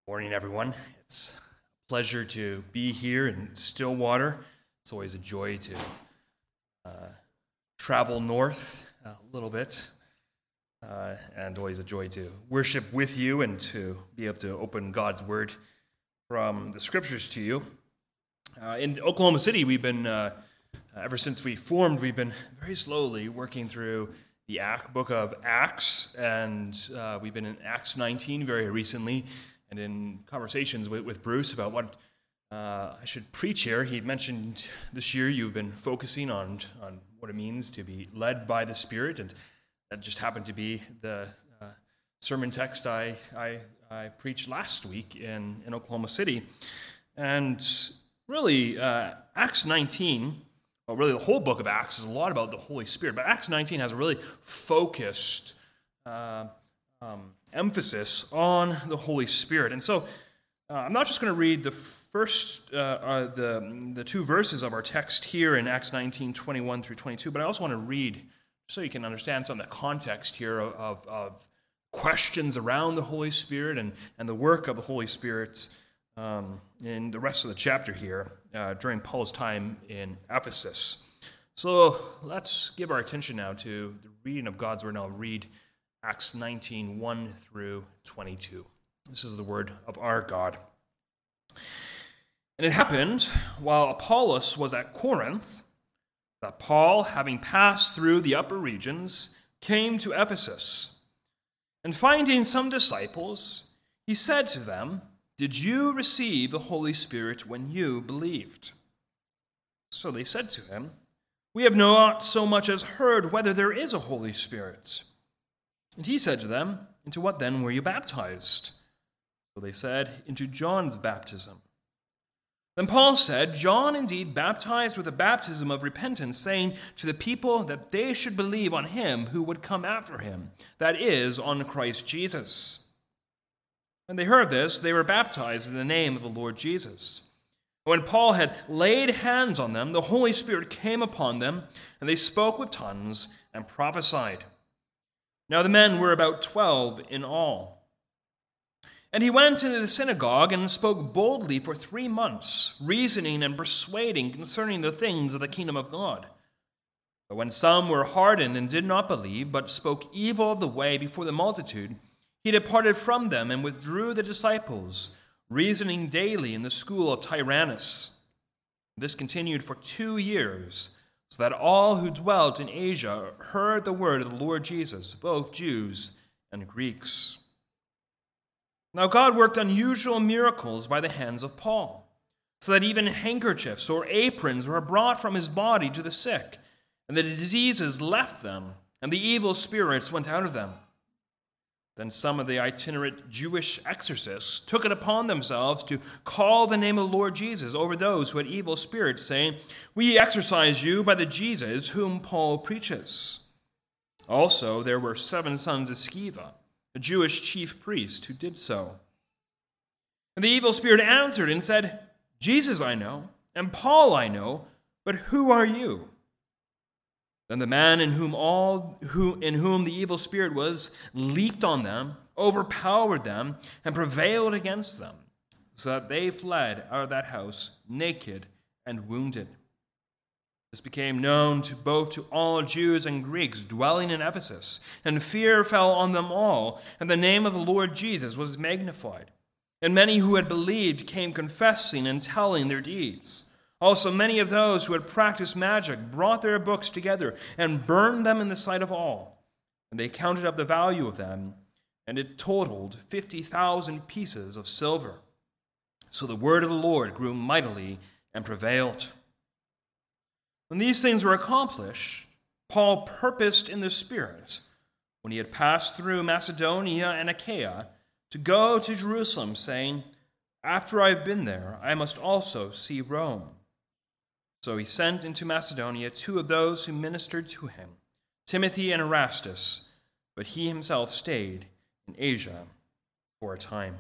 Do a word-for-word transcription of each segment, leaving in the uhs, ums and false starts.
Morning, everyone. It's a pleasure to be here in Stillwater. It's always a joy to uh, travel north a little bit, uh, and always a joy to worship with you and to be able to open God's Word from the Scriptures to you. Uh, in Oklahoma City, we've been, uh, ever since we formed, we've been very slowly working through the book of Acts, and uh, we've been in Acts nineteen very recently. And in conversations with, with Bruce about what uh, I should preach here, he mentioned this year you've been focusing on, on what it means to be led by the Spirit, and that just happened to be the uh, sermon text I, I, I preached last week in, in Oklahoma City. And really, uh, Acts nineteen, well, really the whole book of Acts is a lot about the Holy Spirit, but Acts nineteen has a really focused uh, um, emphasis on the Holy Spirit. And so uh, I'm not just going to read the first, uh, uh, the, the two verses of our text here in Acts nineteen, twenty-one through twenty-two, but I also want to read so you can understand some of the context here of, of, of questions around the Holy Spirit and, and the work of the Holy Spirit um, in the rest of the chapter here uh, during Paul's time in Ephesus. So let's give our attention now to the reading of God's Word. I'll read Acts nineteen, one through twenty-two. This is the word of our God. And it happened, while Apollos was at Corinth, that Paul, having passed through the upper regions, came to Ephesus. And finding some disciples, he said to them, "Did you receive the Holy Spirit when you believed?" So they said to him, "We have not so much as heard whether there is a Holy Spirit." And he said to them, "Into what then were you baptized?" So they said, "Into John's baptism." Then Paul said, "John indeed baptized with a baptism of repentance, saying to the people that they should believe on him who would come after him, that is, on Christ Jesus." When they heard this, they were baptized in the name of the Lord Jesus. When Paul had laid hands on them, the Holy Spirit came upon them, and they spoke with tongues and prophesied. Now the men were about twelve in all. And he went into the synagogue and spoke boldly for three months, reasoning and persuading concerning the things of the kingdom of God. But when some were hardened and did not believe, but spoke evil of the way before the multitude, he departed from them and withdrew the disciples, reasoning daily in the school of Tyrannus. This continued for two years, so that all who dwelt in Asia heard the word of the Lord Jesus, both Jews and Greeks. Now God worked unusual miracles by the hands of Paul, so that even handkerchiefs or aprons were brought from his body to the sick, and the diseases left them, and the evil spirits went out of them. Then some of the itinerant Jewish exorcists took it upon themselves to call the name of the Lord Jesus over those who had evil spirits, saying, "We exorcise you by the Jesus whom Paul preaches." Also there were seven sons of Sceva, a Jewish chief priest, who did so. And the evil spirit answered and said, "Jesus I know, and Paul I know, but who are you?" Then the man in whom all who in whom the evil spirit was leaped on them, overpowered them, and prevailed against them, so that they fled out of that house naked and wounded. This became known to both to all Jews and Greeks dwelling in Ephesus, and fear fell on them all, and the name of the Lord Jesus was magnified. And many who had believed came confessing and telling their deeds. Also, many of those who had practiced magic brought their books together and burned them in the sight of all. And they counted up the value of them, and it totaled fifty thousand pieces of silver. So the word of the Lord grew mightily and prevailed. When these things were accomplished, Paul purposed in the Spirit, when he had passed through Macedonia and Achaia, to go to Jerusalem, saying, "After I have been there, I must also see Rome." So he sent into Macedonia two of those who ministered to him, Timothy and Erastus, but he himself stayed in Asia for a time.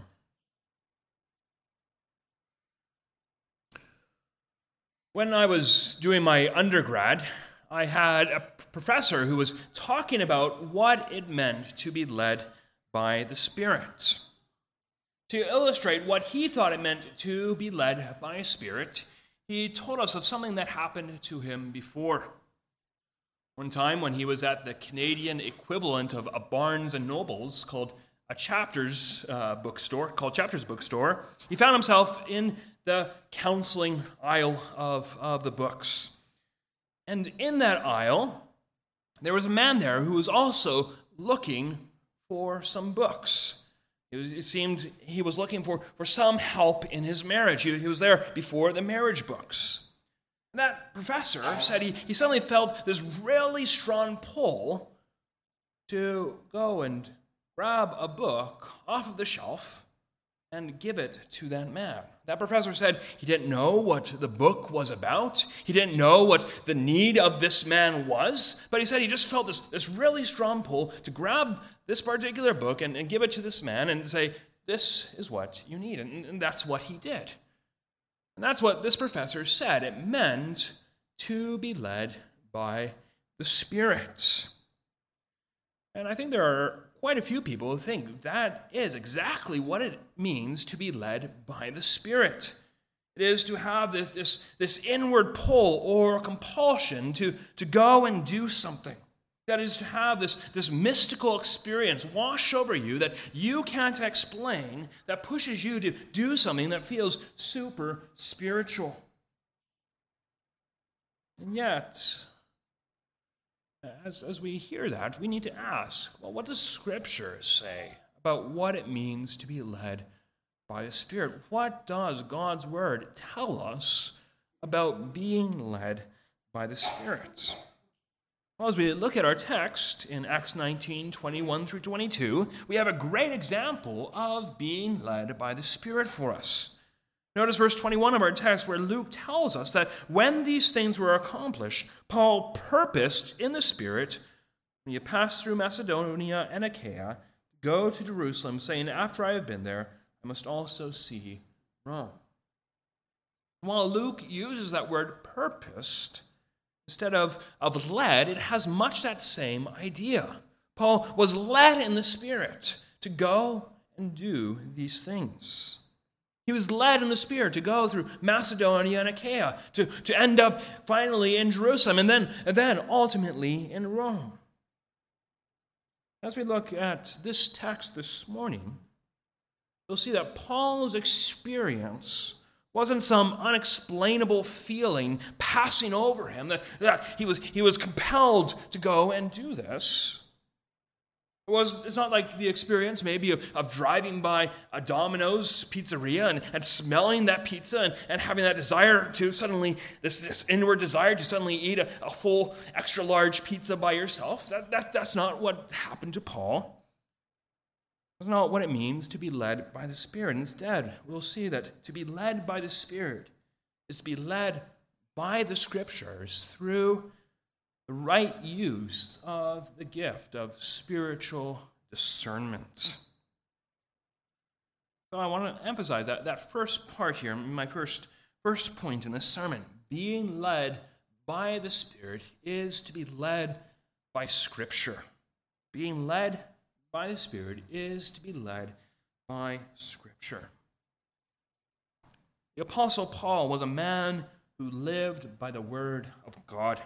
When I was doing my undergrad, I had a professor who was talking about what it meant to be led by the Spirit. to illustrate what he thought it meant to be led by a Spirit, he told us of something that happened to him before. One time when he was at the Canadian equivalent of a Barnes and Nobles called a Chapters uh, bookstore, called Chapters Bookstore, he found himself in the counseling aisle of, of the books. And in that aisle, there was a man there who was also looking for some books. It, was, it seemed he was looking for, for some help in his marriage. He, he was there before the marriage books. And that professor said he, he suddenly felt this really strong pull to go and grab a book off of the shelf and give it to that man. That professor said he didn't know what the book was about. He didn't know what the need of this man was, but he said he just felt this, this really strong pull to grab this particular book and, and give it to this man and say, this is what you need. And, and that's what he did. And that's what this professor said. It meant to be led by the Spirit. And I think there are quite a few people who think that is exactly what it means to be led by the Spirit. It is to have this, this, this inward pull or compulsion to, to go and do something. That is to have this, this mystical experience wash over you that you can't explain, that pushes you to do something that feels super spiritual. And yet, as, as we hear that, we need to ask, well, what does Scripture say about what it means to be led by the Spirit? What does God's Word tell us about being led by the Spirit? Well, as we look at our text in Acts nineteen, twenty-one through twenty-two, we have a great example of being led by the Spirit for us. Notice verse twenty-one of our text where Luke tells us that when these things were accomplished, Paul purposed in the Spirit, when you pass through Macedonia and Achaia, go to Jerusalem, saying, after I have been there, I must also see Rome. While Luke uses that word purposed, instead of, of led, it has much that same idea. Paul was led in the Spirit to go and do these things. He was led in the Spirit to go through Macedonia and Achaia, to, to end up finally in Jerusalem, and then, and then ultimately in Rome. As we look at this text this morning, you'll see that Paul's experience wasn't some unexplainable feeling passing over him, that, that he was, he was compelled to go and do this. It was, it's not like the experience maybe of, of driving by a Domino's pizzeria and, and smelling that pizza and, and having that desire to suddenly, this, this inward desire to suddenly eat a, a full extra large pizza by yourself. That, that, that's not what happened to Paul. That's not what it means to be led by the Spirit. Instead, we'll see that to be led by the Spirit is to be led by the Scriptures through the right use of the gift of spiritual discernment. So I want to emphasize that, that first part here, my first, first point in this sermon. Being led by the Spirit is to be led by Scripture. Being led by the Spirit is to be led by Scripture. The Apostle Paul was a man who lived by the Word of God.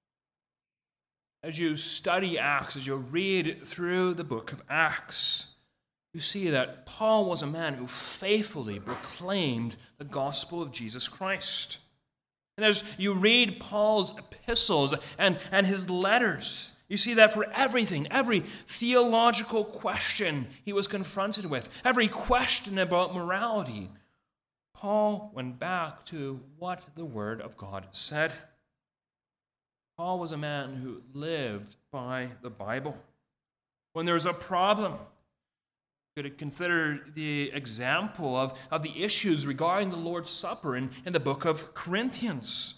As you study Acts, as you read through the book of Acts, you see that Paul was a man who faithfully proclaimed the gospel of Jesus Christ. And as you read Paul's epistles and, and his letters, you see that for everything, every theological question he was confronted with, every question about morality, Paul went back to what the Word of God said. Paul was a man who lived by the Bible. When there was a problem, you could consider the example of, of the issues regarding the Lord's Supper in, in the book of Corinthians.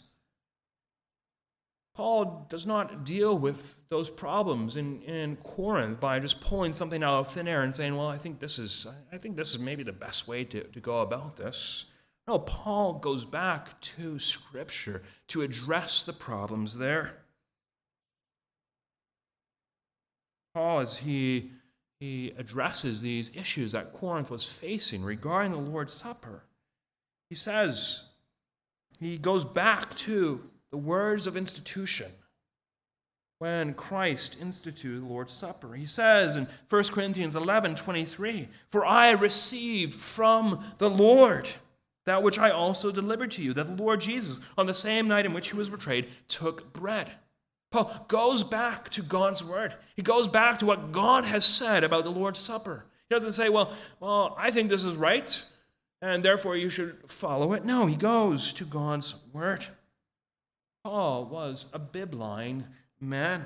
Paul does not deal with those problems in, in Corinth by just pulling something out of thin air and saying, well, I think this is I think this is maybe the best way to, to go about this. No, Paul goes back to Scripture to address the problems there. Paul, as he he addresses these issues that Corinth was facing regarding the Lord's Supper. He says, he goes back to the words of institution when Christ instituted the Lord's Supper. He says in First Corinthians eleven twenty-three, "For I received from the Lord that which I also delivered to you, that the Lord Jesus, on the same night in which he was betrayed, took bread." Paul goes back to God's word. He goes back to what God has said about the Lord's Supper. He doesn't say, well, well, I think this is right, and therefore you should follow it. No, he goes to God's word. Paul was a bibline man.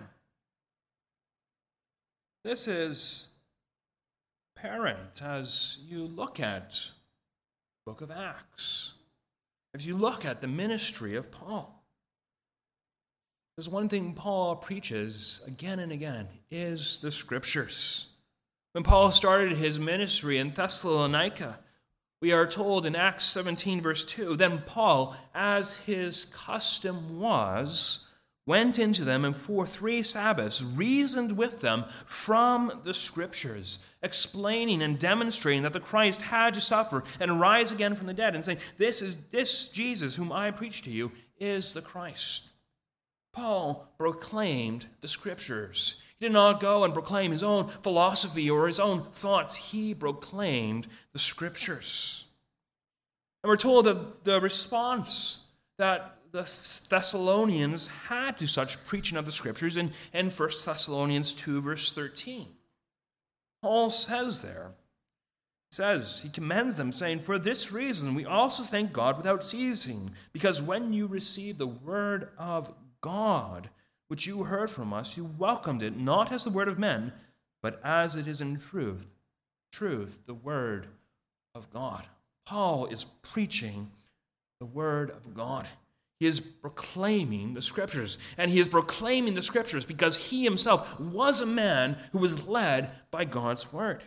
This is apparent as you look at the book of Acts, as you look at the ministry of Paul. There's one thing Paul preaches again and again is the Scriptures. When Paul started his ministry in Thessalonica, we are told in Acts seventeen, verse two, "Then Paul, as his custom was, went into them and for three Sabbaths reasoned with them from the Scriptures, explaining and demonstrating that the Christ had to suffer and rise again from the dead, and saying, this is this Jesus whom I preach to you is the Christ." Paul proclaimed the Scriptures. He did not go and proclaim his own philosophy or his own thoughts. He proclaimed the Scriptures. And we're told that the response that the Thessalonians had to such preaching of the Scriptures in, in First Thessalonians two, verse thirteen. Paul says there, he says, he commends them, saying, "For this reason we also thank God without ceasing, because when you received the word of God, which you heard from us, you welcomed it, not as the word of men, but as it is in truth, truth, the word of God." Paul is preaching the word of God. He is proclaiming the Scriptures, and he is proclaiming the Scriptures because he himself was a man who was led by God's word.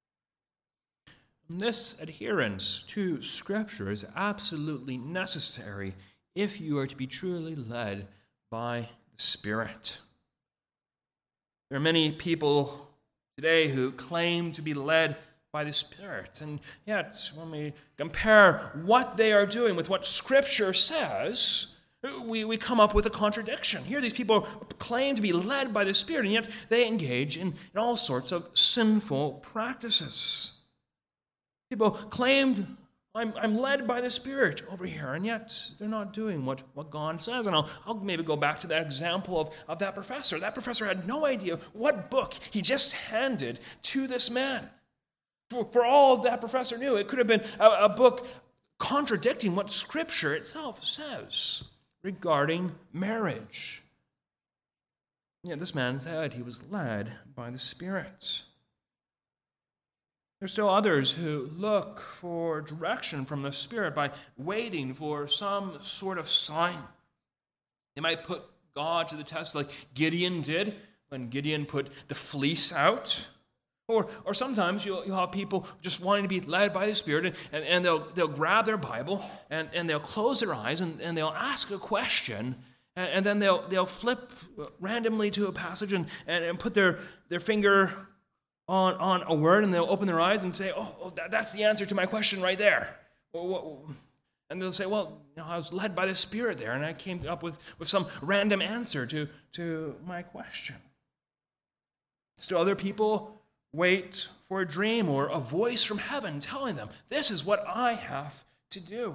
And this adherence to Scripture is absolutely necessary if you are to be truly led by the Spirit. There are many people today who claim to be led by the Spirit, and yet when we compare what they are doing with what Scripture says, we, we come up with a contradiction. Here these people claim to be led by the Spirit, and yet they engage in, in all sorts of sinful practices. People claimed, I'm, I'm led by the Spirit over here, and yet they're not doing what, what God says. And I'll, I'll maybe go back to that example of, of that professor. That professor had no idea what book he just handed to this man. For, for all that professor knew, it could have been a, a book contradicting what Scripture itself says regarding marriage. Yet this man said he was led by the Spirit. There's still others who look for direction from the Spirit by waiting for some sort of sign. They might put God to the test like Gideon did when Gideon put the fleece out. Or or sometimes you'll, you'll have people just wanting to be led by the Spirit, and, and, and they'll they'll grab their Bible and, and they'll close their eyes and, and they'll ask a question, and, and then they'll they'll flip randomly to a passage and, and, and put their, their finger on, on a word, and they'll open their eyes and say, oh, oh that, that's the answer to my question right there. And they'll say, well, you know, I was led by the Spirit there, and I came up with, with some random answer to, to my question. Still other people wait for a dream or a voice from heaven telling them, this is what I have to do.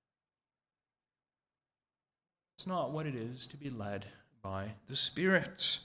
It's not what it is to be led by the Spirit.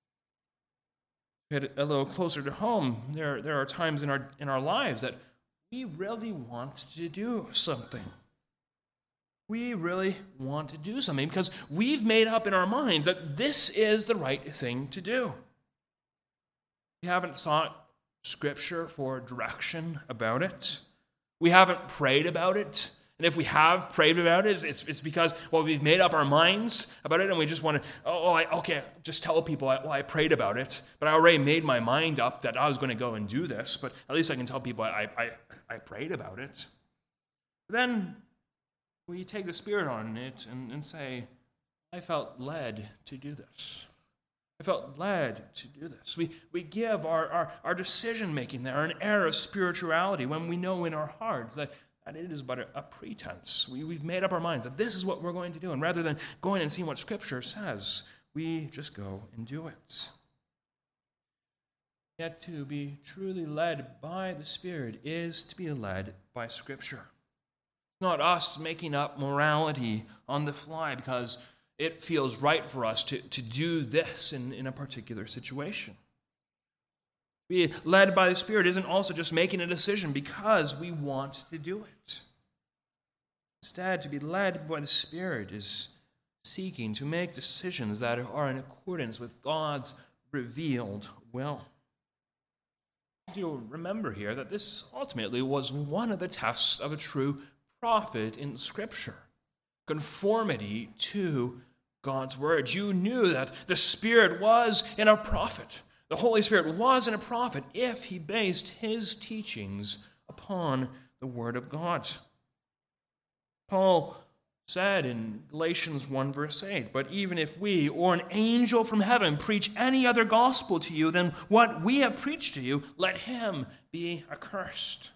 To get a little closer to home, there, there are times in our, in our lives that we really want to do something. We really want to do something because we've made up in our minds that this is the right thing to do. We haven't sought Scripture for direction about it. We haven't prayed about it. And if we have prayed about it, it's, it's because, well, we've made up our minds about it, and we just want to, oh, I, okay, just tell people, well, I prayed about it, but I already made my mind up that I was going to go and do this, but at least I can tell people I, I, I prayed about it. Then we take the Spirit on it and, and say, I felt led to do this. I felt led to do this. We, we give our, our, our decision-making there an air of spirituality when we know in our hearts that, that it is but a, a pretense. We, we've made up our minds that this is what we're going to do. And rather than going and seeing what Scripture says, we just go and do it. Yet to be truly led by the Spirit is to be led by Scripture. Not us making up morality on the fly because it feels right for us to, to do this in, in a particular situation. Be led by the Spirit isn't also just making a decision because we want to do it. Instead, to be led by the Spirit is seeking to make decisions that are in accordance with God's revealed will. You'll remember here that this ultimately was one of the tests of a true prophet in Scripture. Conformity to God's word. You knew that the Spirit was in a prophet. The Holy Spirit was in a prophet if he based his teachings upon the word of God. Paul said in Galatians one verse eight, "But even if we or an angel from heaven preach any other gospel to you than what we have preached to you, let him be accursed."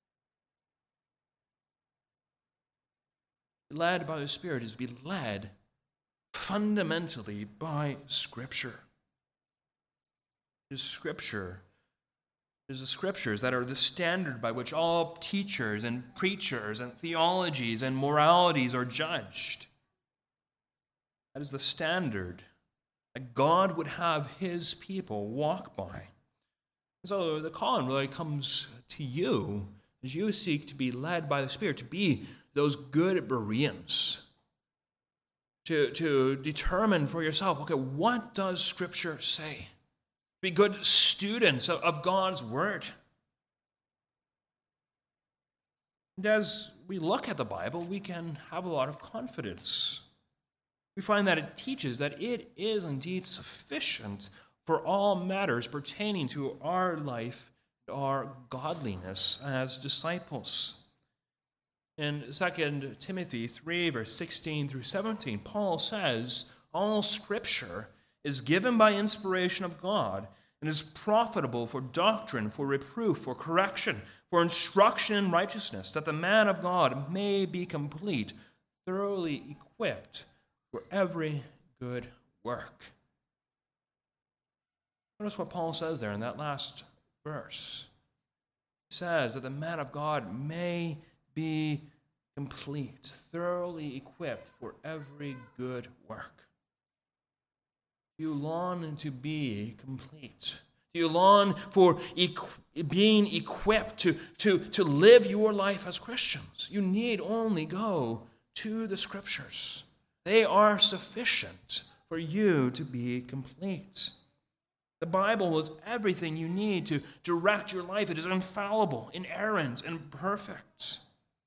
Led by the Spirit is to be led fundamentally by Scripture. It is Scripture. It is the Scriptures that are the standard by which all teachers and preachers and theologies and moralities are judged. That is the standard that God would have his people walk by. So the calling really comes to you as you seek to be led by the Spirit, to be those good Bereans, to, to determine for yourself, okay, what does Scripture say? Be good students of, of God's Word. And as we look at the Bible, we can have a lot of confidence. We find that it teaches that it is indeed sufficient for all matters pertaining to our life, our godliness as disciples. In Second Timothy three, verse sixteen through seventeen, Paul says, "All Scripture is given by inspiration of God and is profitable for doctrine, for reproof, for correction, for instruction in righteousness, that the man of God may be complete, thoroughly equipped for every good work." Notice what Paul says there in that last verse. He says that the man of God may be complete, thoroughly equipped for every good work. Do you long to be complete? Do you long for equ- being equipped to, to, to live your life as Christians? You need only go to the Scriptures. They are sufficient for you to be complete. The Bible is everything you need to direct your life. It is infallible, inerrant, and perfect.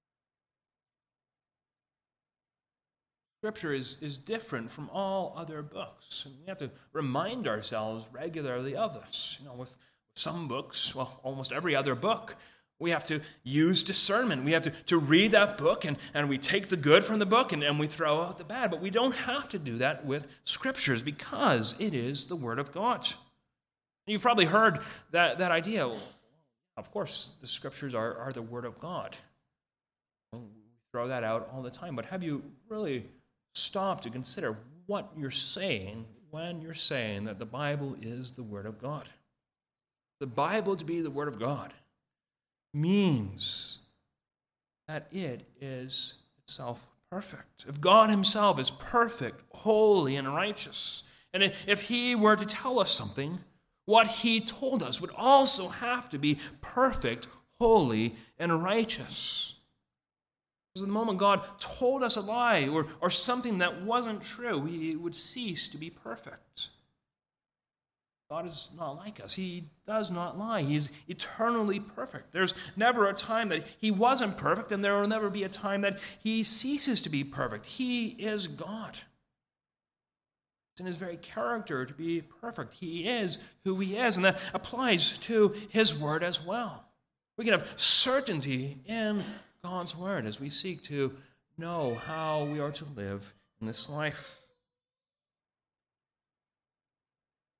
Scripture is, is different from all other books, and we have to remind ourselves regularly of this. You know, with some books, well, almost every other book, we have to use discernment. We have to, to read that book, and, and we take the good from the book, and, and we throw out the bad. But we don't have to do that with Scriptures because it is the Word of God. And you've probably heard that, that idea. Well, of course, the Scriptures are, are the Word of God. Well, we throw that out all the time, but have you really stop to consider what you're saying when you're saying that the Bible is the Word of God? The Bible to be the Word of God means that it is itself perfect. If God himself is perfect, holy, and righteous, and if he were to tell us something, what he told us would also have to be perfect, holy, and righteous. Because the moment God told us a lie or, or something that wasn't true, he would cease to be perfect. God is not like us. He does not lie. He is eternally perfect. There's never a time that he wasn't perfect, and there will never be a time that he ceases to be perfect. He is God. It's in his very character to be perfect. He is who he is, and that applies to his word as well. We can have certainty in God's word as we seek to know how we are to live in this life.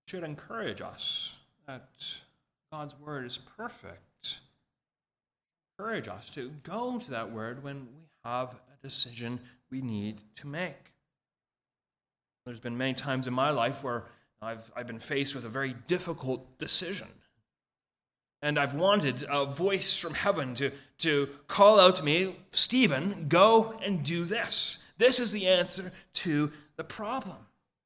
should encourage us that God's word is perfect. Encourage us to go to that word when we have a decision we need to make. There's been many times in my life where I've, I've been faced with a very difficult decision. And I've wanted a voice from heaven to, to call out to me, Stephen, go and do this. This is the answer to the problem.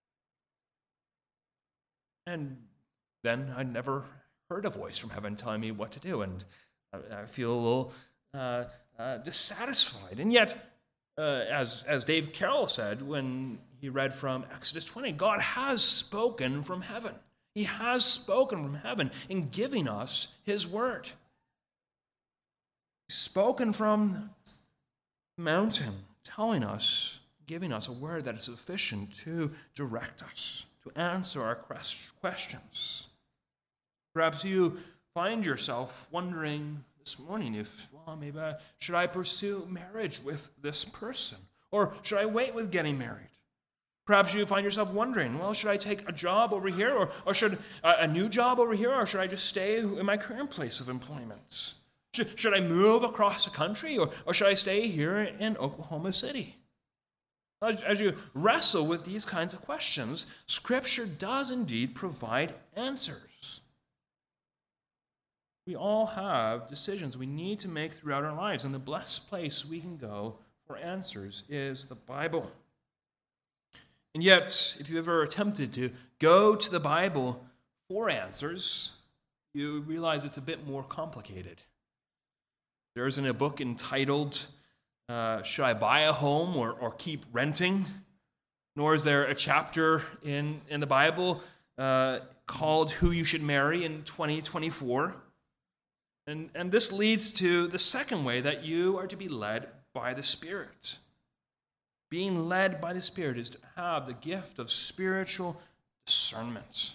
And then I never heard a voice from heaven telling me what to do, and I, I feel a little uh, uh, dissatisfied. And yet, uh, as, as Dave Carroll said when he read from Exodus twenty, God has spoken from heaven. He has spoken from heaven in giving us his word. He's spoken from the mountain, telling us, giving us a word that is sufficient to direct us, to answer our questions. Perhaps you find yourself wondering this morning if, well, maybe I, should I pursue marriage with this person? Or should I wait with getting married? Perhaps you find yourself wondering, well, should I take a job over here, or, or should uh, a new job over here, or should I just stay in my current place of employment? Should, should I move across the country, or, or should I stay here in Oklahoma City? As, as you wrestle with these kinds of questions, Scripture does indeed provide answers. We all have decisions we need to make throughout our lives, and the blessed place we can go for answers is the Bible. And yet, if you've ever attempted to go to the Bible for answers, you realize it's a bit more complicated. There isn't a book entitled, uh, Should I Buy a Home or, or Keep Renting? Nor is there a chapter in, in the Bible uh, called Who You Should Marry in twenty twenty-four. And, and this leads to the second way that you are to be led by the Spirit. Being led by the Spirit is to have the gift of spiritual discernment.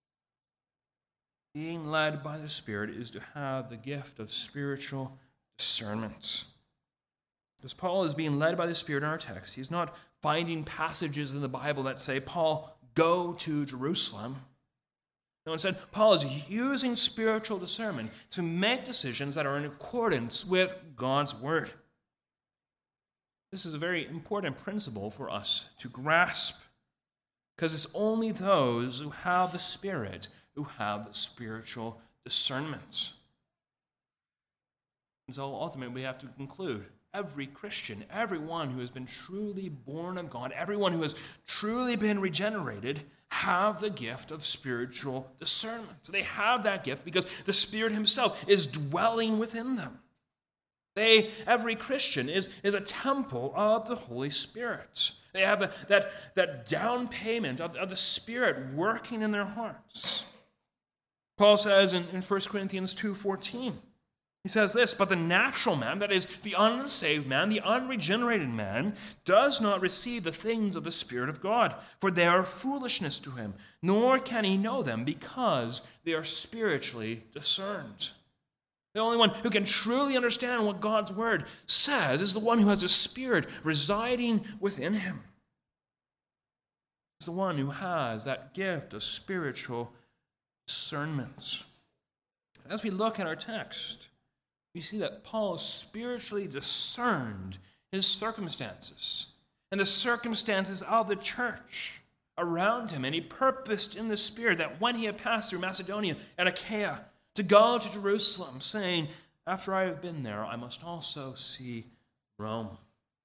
Being led by the Spirit is to have the gift of spiritual discernment. As Paul is being led by the Spirit in our text, he's not finding passages in the Bible that say, Paul, go to Jerusalem. No, instead, Paul is using spiritual discernment to make decisions that are in accordance with God's word. This is a very important principle for us to grasp, because it's only those who have the Spirit who have spiritual discernment. And so ultimately we have to conclude, every Christian, everyone who has been truly born of God, everyone who has truly been regenerated, have the gift of spiritual discernment. So they have that gift because the Spirit himself is dwelling within them. They, every Christian, is, is a temple of the Holy Spirit. They have the, that, that down payment of, of the Spirit working in their hearts. Paul says in, in First Corinthians two fourteen, he says this, but the natural man, that is, the unsaved man, the unregenerated man, does not receive the things of the Spirit of God, for they are foolishness to him, nor can he know them, because they are spiritually discerned. The only one who can truly understand what God's word says is the one who has the Spirit residing within him. It's the one who has that gift of spiritual discernment. As we look at our text, we see that Paul spiritually discerned his circumstances and the circumstances of the church around him, and he purposed in the Spirit that when he had passed through Macedonia and Achaia, to go to Jerusalem, saying, after I have been there, I must also see Rome.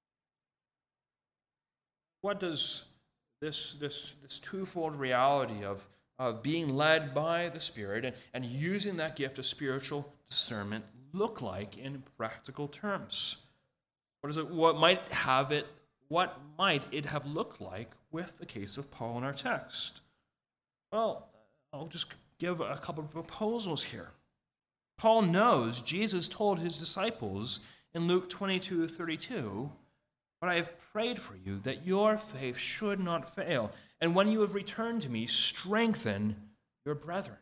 What does this, this, this twofold reality of, of being led by the Spirit and, and using that gift of spiritual discernment look like in practical terms? What is it? What might have it? What might it have looked like with the case of Paul in our text? Well, I'll just give a couple of proposals here. Paul knows Jesus told his disciples in Luke twenty-two thirty-two, but I have prayed for you that your faith should not fail, and when you have returned to me, strengthen your brethren.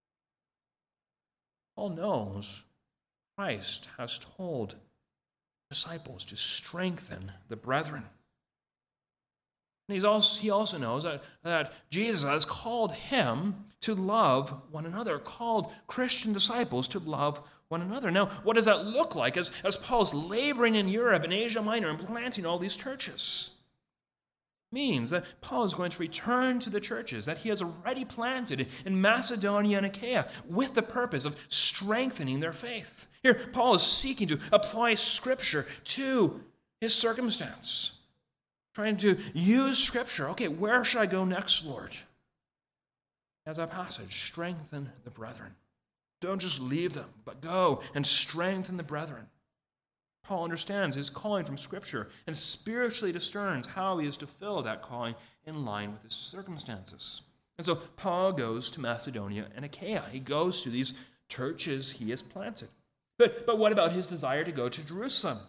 Paul knows Christ has told disciples to strengthen the brethren. And he's also, he also knows that, that Jesus has called him to love one another, called Christian disciples to love one another. Now, what does that look like as, as Paul's laboring in Europe and Asia Minor and planting all these churches? It means that Paul is going to return to the churches that he has already planted in Macedonia and Achaia with the purpose of strengthening their faith. Here, Paul is seeking to apply Scripture to his circumstance. Trying to use Scripture. Okay, where should I go next, Lord? As our passage, strengthen the brethren. Don't just leave them, but go and strengthen the brethren. Paul understands his calling from Scripture and spiritually discerns how he is to fill that calling in line with his circumstances. And so Paul goes to Macedonia and Achaia. He goes to these churches he has planted. But, but what about his desire to go to Jerusalem?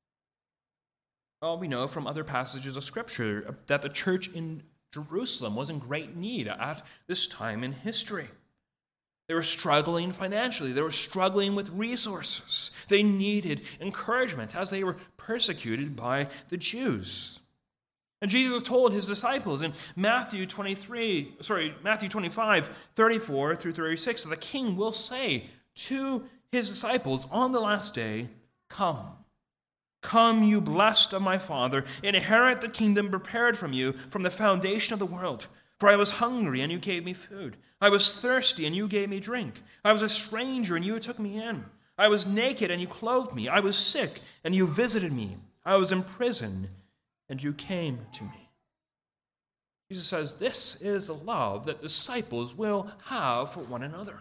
Well, we know from other passages of Scripture that the church in Jerusalem was in great need at this time in history. They were struggling financially. They were struggling with resources. They needed encouragement as they were persecuted by the Jews. And Jesus told his disciples in Matthew twenty-three, sorry, Matthew twenty-five, thirty-four through thirty-six, that the king will say to his disciples on the last day, "Come. Come, you blessed of my Father, inherit the kingdom prepared from you from the foundation of the world. For I was hungry, and you gave me food. I was thirsty, and you gave me drink. I was a stranger, and you took me in. I was naked, and you clothed me. I was sick, and you visited me. I was in prison, and you came to me." Jesus says this is the love that disciples will have for one another.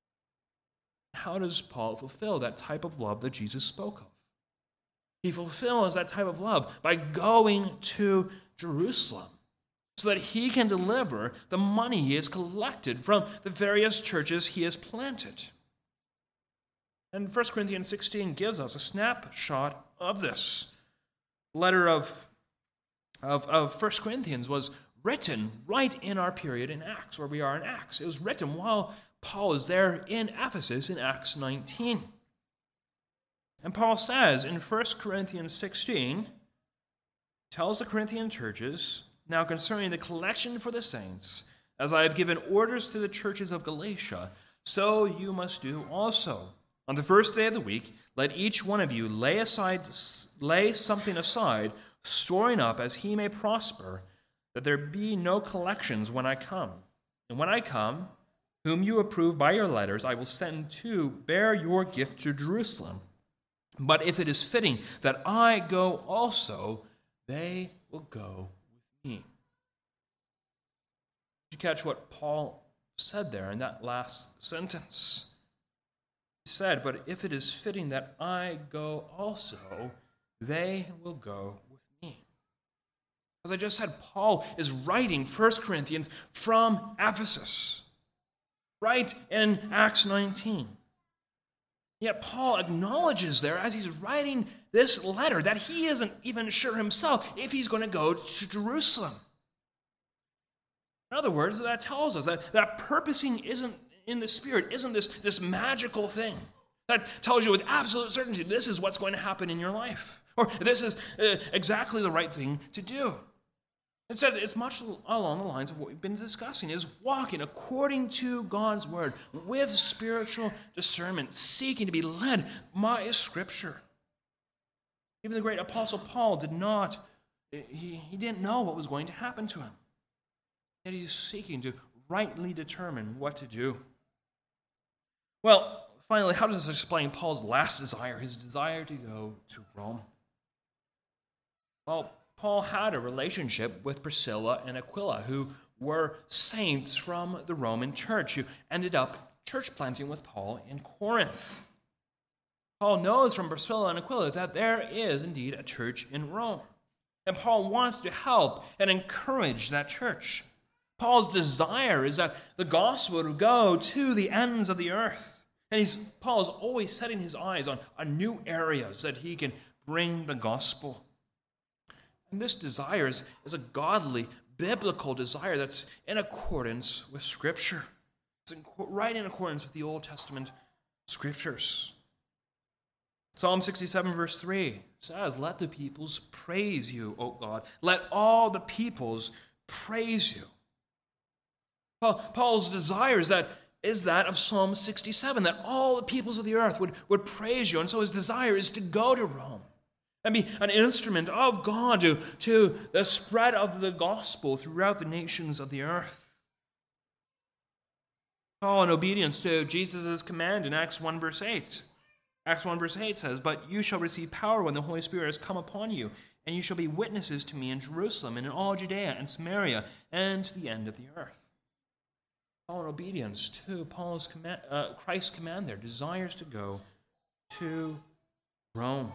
How does Paul fulfill that type of love that Jesus spoke of? He fulfills that type of love by going to Jerusalem so that he can deliver the money he has collected from the various churches he has planted. And First Corinthians sixteen gives us a snapshot of this. The letter of, of, of First Corinthians was written right in our period in Acts, where we are in Acts. It was written while Paul is there in Ephesus in Acts nineteen. And Paul says in First Corinthians sixteen, tells the Corinthian churches, "Now concerning the collection for the saints, as I have given orders to the churches of Galatia, so you must do also. On the first day of the week, let each one of you lay aside, lay something aside, storing up as he may prosper, that there be no collections when I come. And when I come, whom you approve by your letters, I will send to bear your gift to Jerusalem. But if it is fitting that I go also, they will go with me." Did you catch what Paul said there in that last sentence? He said, "But if it is fitting that I go also, they will go with me." As I just said, Paul is writing First Corinthians from Ephesus, right in Acts nineteen. Yet Paul acknowledges there as he's writing this letter that he isn't even sure himself if he's going to go to Jerusalem. In other words, that tells us that, that purposing isn't in the Spirit isn't this, this magical thing that tells you with absolute certainty this is what's going to happen in your life, or this is uh, exactly the right thing to do. Instead, it's much along the lines of what we've been discussing, is walking according to God's word with spiritual discernment, seeking to be led by Scripture. Even the great Apostle Paul did not, he, he didn't know what was going to happen to him. Yet he's seeking to rightly determine what to do. Well, finally, how does this explain Paul's last desire, his desire to go to Rome? Well, Paul had a relationship with Priscilla and Aquila, who were saints from the Roman church, who ended up church planting with Paul in Corinth. Paul knows from Priscilla and Aquila that there is indeed a church in Rome. And Paul wants to help and encourage that church. Paul's desire is that the gospel would go to the ends of the earth. And he's, Paul is always setting his eyes on, on new areas that he can bring the gospel. And this desire is, is a godly, biblical desire that's in accordance with Scripture. It's in, right in accordance with the Old Testament Scriptures. Psalm sixty-seven, verse three says, "Let the peoples praise you, O God. Let all the peoples praise you." Paul, Paul's desire is that, is that of Psalm sixty-seven, that all the peoples of the earth would, would praise you. And so his desire is to go to Rome and be an instrument of God to, to the spread of the gospel throughout the nations of the earth. Paul, in obedience to Jesus' command in Acts one, verse eight, Acts one verse eight says, "But you shall receive power when the Holy Spirit has come upon you, and you shall be witnesses to me in Jerusalem and in all Judea and Samaria and to the end of the earth." Paul, in obedience to Paul's command, uh, Christ's command there, desires to go to Rome.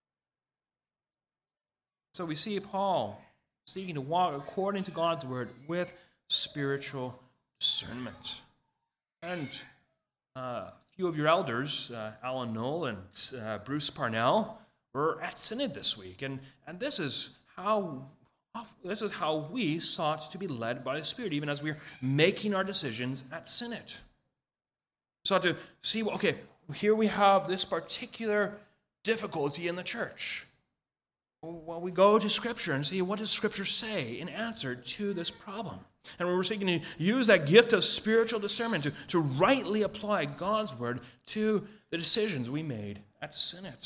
So we see Paul seeking to walk according to God's word with spiritual discernment. And uh, few of your elders, uh, Alan Knoll and uh, Bruce Parnell, were at Synod this week, and, and this is how this is how we sought to be led by the Spirit, even as we're making our decisions at Synod. We sought to see, okay, here we have this particular difficulty in the church. Well, we go to Scripture and see, what does Scripture say in answer to this problem? And we're seeking to use that gift of spiritual discernment to, to rightly apply God's word to the decisions we made at Synod.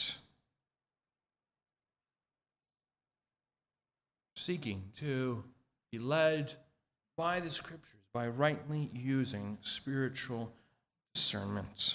Seeking to be led by the Scriptures, by rightly using spiritual discernment.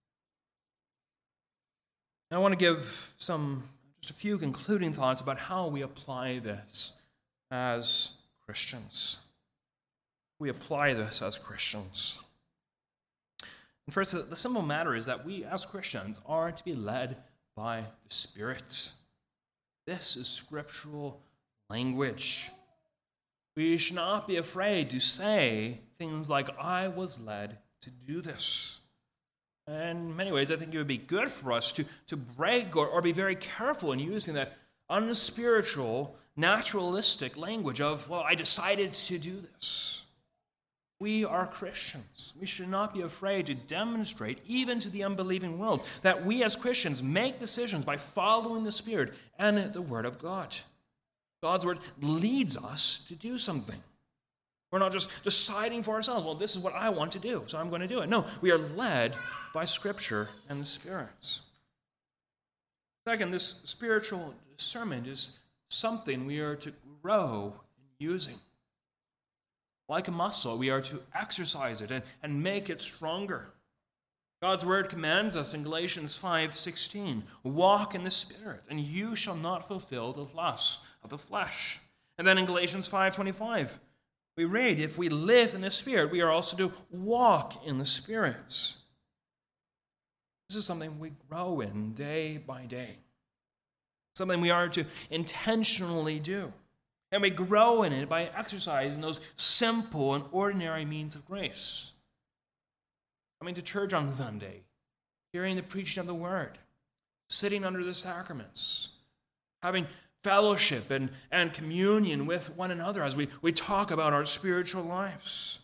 Now, I want to give some, just a few concluding thoughts about how we apply this as Christians. We apply this as Christians. And first, the simple matter is that we as Christians are to be led by the Spirit. This is scriptural language. We should not be afraid to say things like, "I was led to do this." And in many ways, I think it would be good for us to, to break or, or be very careful in using that unspiritual, naturalistic language of, "Well, I decided to do this." We are Christians. We should not be afraid to demonstrate, even to the unbelieving world, that we as Christians make decisions by following the Spirit and the Word of God. God's Word leads us to do something. We're not just deciding for ourselves, "Well, this is what I want to do, so I'm going to do it." No, we are led by Scripture and the Spirit. Second, this spiritual discernment is something we are to grow in using. Like a muscle, we are to exercise it and, and make it stronger. God's word commands us in Galatians five sixteen, "Walk in the Spirit, and you shall not fulfill the lusts of the flesh." And then in Galatians five twenty-five, we read, "If we live in the Spirit, we are also to walk in the Spirit." This is something we grow in day by day. Something we are to intentionally do. And we grow in it by exercising those simple and ordinary means of grace. Coming to church on Sunday, hearing the preaching of the Word, sitting under the sacraments, having fellowship and, and communion with one another as we, we talk about our spiritual lives.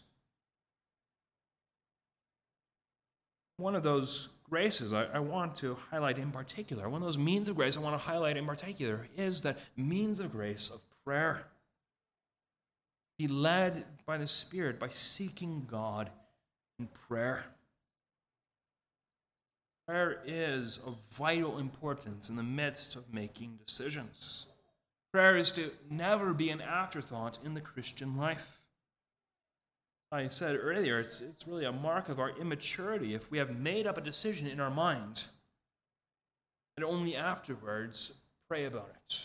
One of those graces I, I want to highlight in particular, one of those means of grace I want to highlight in particular, is that means of grace of prayer. Be led by the Spirit by seeking God in prayer. Prayer is of vital importance in the midst of making decisions. Prayer is to never be an afterthought in the Christian life. I said earlier, it's, it's really a mark of our immaturity if we have made up a decision in our mind and only afterwards pray about it.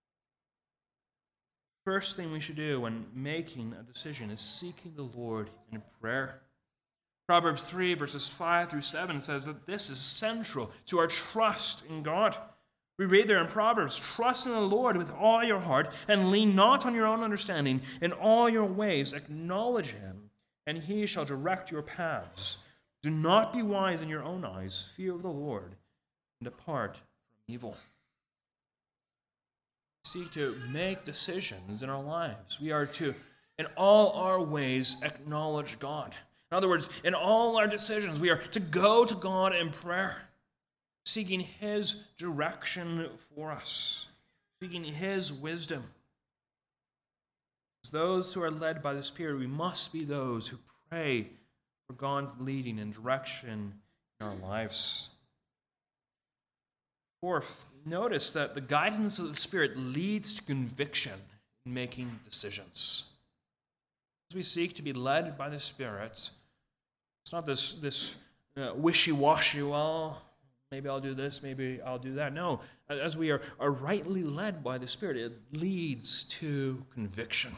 First thing we should do when making a decision is seeking the Lord in prayer. Proverbs three, verses five through seven says that this is central to our trust in God. We read there in Proverbs, "Trust in the Lord with all your heart and lean not on your own understanding. In all your ways acknowledge him, and he shall direct your paths. Do not be wise in your own eyes. Fear the Lord and depart from evil." Seek to make decisions in our lives. We are to, in all our ways, acknowledge God. In other words, in all our decisions, we are to go to God in prayer, seeking his direction for us, seeking his wisdom. As those who are led by the Spirit, we must be those who pray for God's leading and direction in our lives. Fourth, notice that the guidance of the Spirit leads to conviction in making decisions. As we seek to be led by the Spirit, it's not this, this uh, wishy-washy, well, maybe I'll do this, maybe I'll do that. No, as we are, are rightly led by the Spirit, it leads to conviction.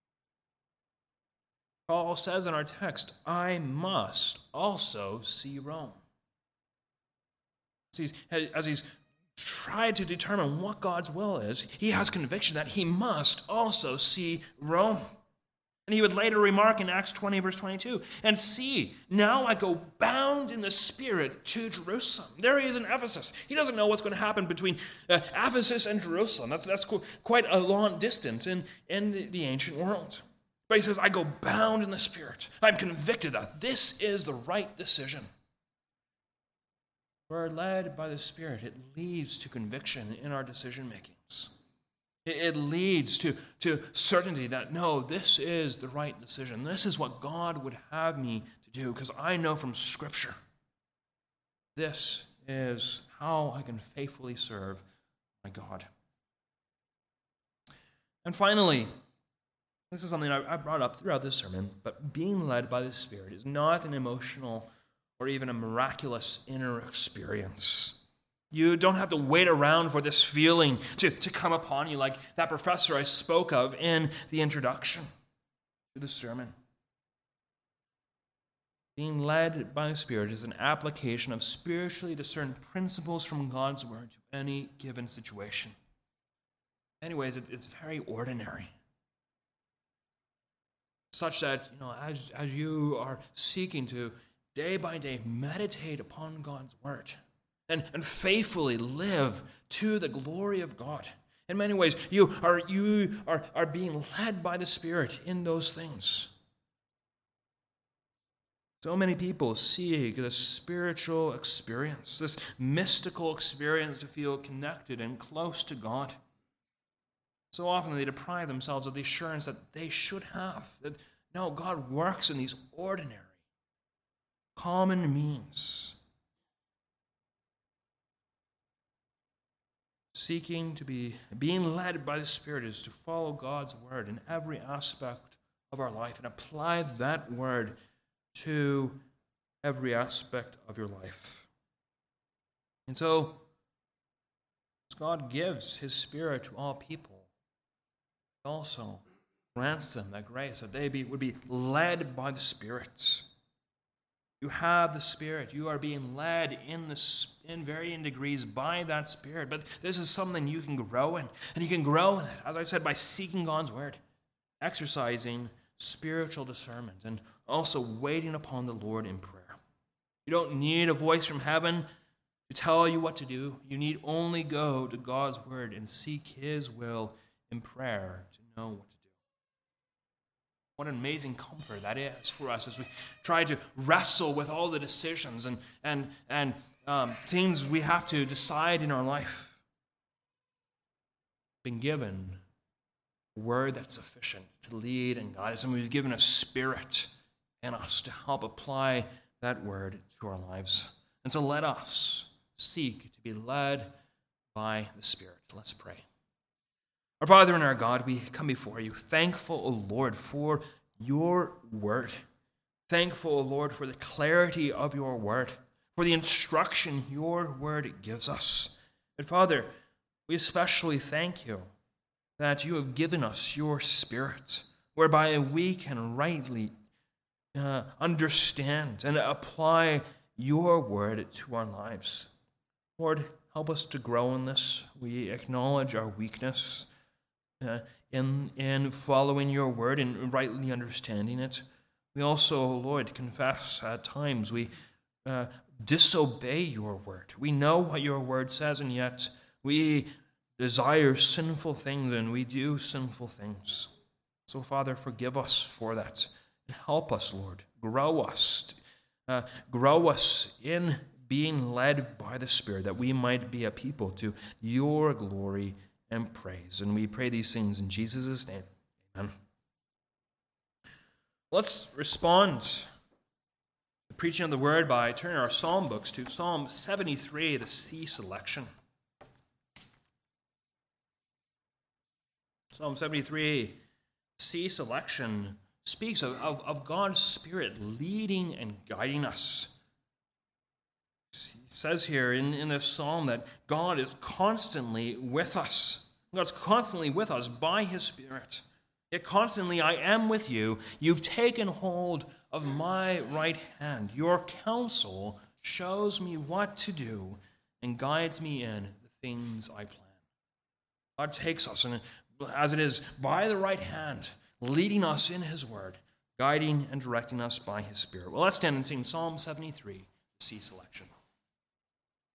Paul says in our text, I must also see Rome. As he's, as he's tried to determine what God's will is, he has conviction that he must also see Rome. And he would later remark in Acts twenty, verse twenty-two, and see, now I go bound in the Spirit to Jerusalem. There he is in Ephesus. He doesn't know what's going to happen between uh, Ephesus and Jerusalem. That's, that's quite a long distance in, in the, the ancient world. But he says, I go bound in the Spirit. I'm convicted that this is the right decision. We're led by the Spirit. It leads to conviction in our decision makings. It leads to, to certainty that, no, this is the right decision. This is what God would have me to do, because I know from Scripture this is how I can faithfully serve my God. And finally, this is something I brought up throughout this sermon, but being led by the Spirit is not an emotional or even a miraculous inner experience. You don't have to wait around for this feeling to, to come upon you like that professor I spoke of in the introduction to the sermon. Being led by the Spirit is an application of spiritually discerned principles from God's Word to any given situation. Anyways, it, it's very ordinary. Such that, you know, as, as you are seeking to day by day meditate upon God's Word and, and faithfully live to the glory of God. In many ways, you are you are, are being led by the Spirit in those things. So many people seek this spiritual experience, this mystical experience to feel connected and close to God. So often they deprive themselves of the assurance that they should have, that no, God works in these ordinary, common means. Seeking to be, being led by the Spirit is to follow God's Word in every aspect of our life and apply that Word to every aspect of your life. And so, as God gives His Spirit to all people, He also grants them that grace, that they be, would be led by the Spirit. You have the Spirit. You are being led in the in varying degrees by that Spirit. But this is something you can grow in. And you can grow in it, as I said, by seeking God's Word, exercising spiritual discernment, and also waiting upon the Lord in prayer. You don't need a voice from heaven to tell you what to do. You need only go to God's Word and seek His will in prayer to know what to do. What an amazing comfort that is for us as we try to wrestle with all the decisions and, and, and um, things we have to decide in our life. Been given a word that's sufficient to lead and guide us, and we've given a Spirit in us to help apply that word to our lives. And so let us seek to be led by the Spirit. Let's pray. Our Father and our God, we come before you, thankful, O Lord, for your word. Thankful, O Lord, for the clarity of your word, for the instruction your word gives us. And Father, we especially thank you that you have given us your Spirit, whereby we can rightly uh, understand and apply your word to our lives. Lord, help us to grow in this. We acknowledge our weakness Uh, in in following your word and rightly understanding it. We also, Lord, confess at times we uh, disobey your word. We know what your word says, and yet we desire sinful things and we do sinful things. So, Father, forgive us for that. And help us, Lord. Grow us. Uh, grow us in being led by the Spirit, that we might be a people to your glory and praise. And we pray these things in Jesus' name. Amen. Let's respond to the preaching of the word by turning our psalm books to Psalm seventy-three, the C selection. Psalm seventy-three, C selection, speaks of, of, of God's Spirit leading and guiding us. He says here in, in this psalm that God is constantly with us. God's constantly with us by his Spirit. Yet constantly, I am with you. You've taken hold of my right hand. Your counsel shows me what to do and guides me in the things I plan. God takes us, and as it is, by the right hand, leading us in his word, guiding and directing us by his Spirit. Well, let's stand and sing Psalm seventy-three, the C selection.